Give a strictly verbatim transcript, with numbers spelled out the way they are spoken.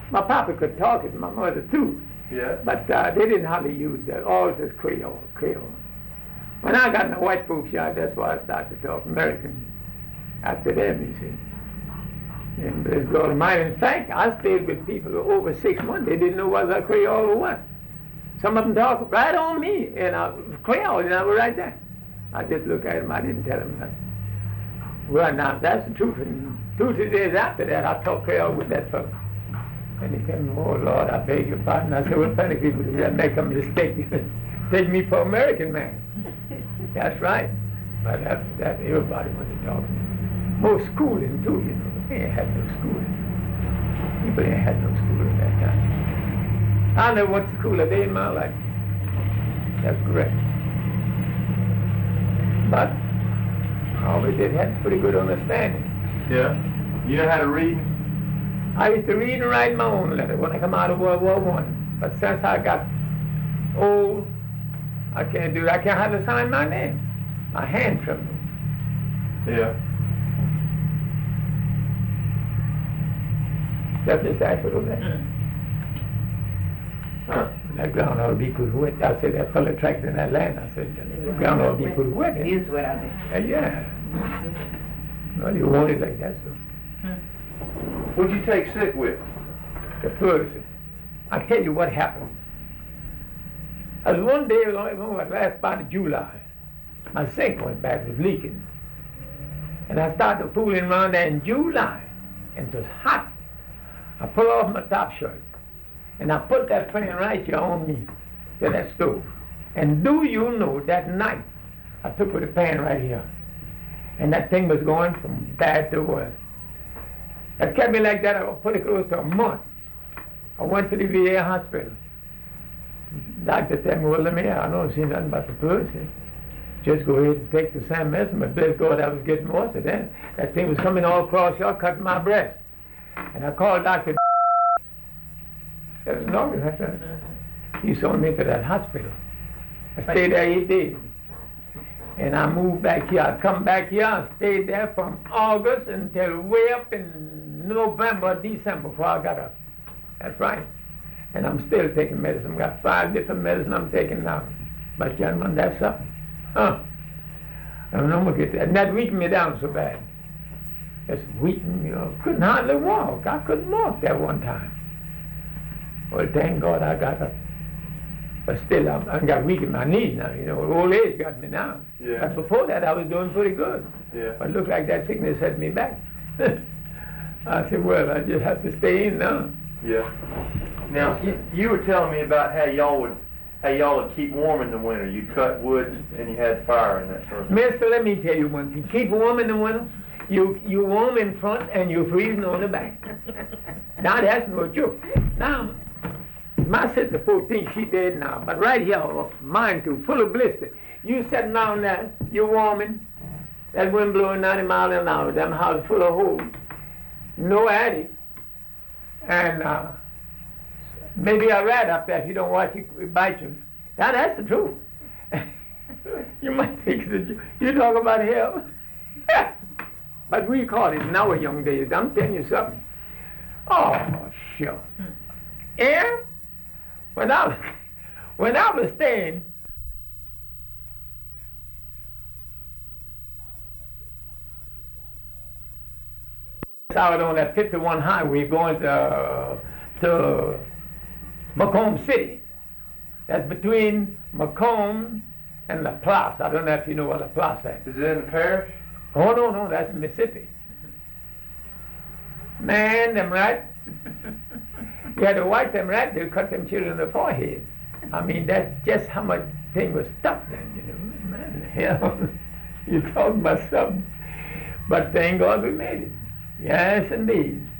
My papa could talk it, my mother too. Yeah. But uh, they didn't hardly use that. All this Creole, Creole. When I got in the white folks' yard, that's why I started to talk American. After them, you see. And bless God Almighty. In fact, I stayed with people over six months. They didn't know whether I Creole or what. Some of them talked right on me, and I Creole, and I was right there. I just looked at them. I didn't tell them nothing. Well, now that's the truth. And two, three days after that, I talked Creole with that fellow. And he said, "Oh Lord, I beg your pardon." I said, "Well, plenty of people do that, make a mistake. Take me for American man." That's right. But after that, everybody was talking. More schooling too, you know. They ain't had no schooling. People ain't had no schooling that time. I never went to school a day in my life. That's correct. But I always did have pretty good understanding. Yeah. You know how to read? I used to read and write my own letter when I come out of World War One. But since I got old, I can't do that. I can't hardly sign my name. My hand trembles. Yeah. That's just that little bit. Huh. That ground ought to be put wet. I said, that fellow tractor in that land, I said, the ground ought to be put wet. It is wet out there. Uh, yeah. Well, you want it like that, so. What'd you take sick with? The person. I tell you what happened. As one day, last part of July, my sink went bad, it was leaking. And I started fooling around there in July, and it was hot. I pulled off my top shirt, and I put that pan right here on me to that stove. And do you know, that night, I took with the pan right here, and that thing was going from bad to worse. It kept me like that, I put it close to a month. I went to the V A hospital. Doctor said, "Well, let me, I don't see nothing about the person. Just go ahead and take the same medicine." But bless God, I was getting worse then. That thing was coming all across here, cutting my breast. And I called Doctor That was Norris, that's right. He sold me to that hospital. I stayed there eight days. And I moved back here. I come back here, I stayed there from August until way up in November, December before I got up. That's right. And I'm still taking medicine. I've got five different medicines I'm taking now. But gentlemen, that's something. Huh. I don't know I'm gonna get that. And that weakened me down so bad. Just weakened, you know. Couldn't hardly walk. I couldn't walk that one time. Well, thank God I got up. But still, I'm, I got weak in my knees now, you know. Old age got me now. Yeah. But before that, I was doing pretty good. Yeah. But it looked like that sickness had me back. I said, well, I just have to stay in now. Yeah. Now, you, you were telling me about how y'all would, how y'all would keep warm in the winter. You cut wood and you had fire and that sort of thing. Mister, let me tell you one thing. Keep warm in the winter. You you warm in front and you're freezing on the back. Now that's no joke. Now, my sister fourteen, she dead now, but right here, mine too, full of blisters. You sitting down there, you're warming, that wind blowing ninety miles an hour, them houses full of holes, no attic, and uh, maybe a rat up there if you don't watch it, it bite you. Now that's the truth. You might think it's a joke. You talk about hell. But we call it in our young days. I'm telling you something. Oh, sure. And when I was, when I was staying, out on that fifty-one highway going to, uh, to Macomb City. That's between Macomb and La Place. I don't know if you know what La Place is. Is it in the parish? Oh, no, no, that's Mississippi. Man, them rats. You had to watch them rats, they'd cut them children in the forehead. I mean, that's just how much thing was stuck then, you know. Man, hell, you talking about something. But thank God we made it. Yes, indeed.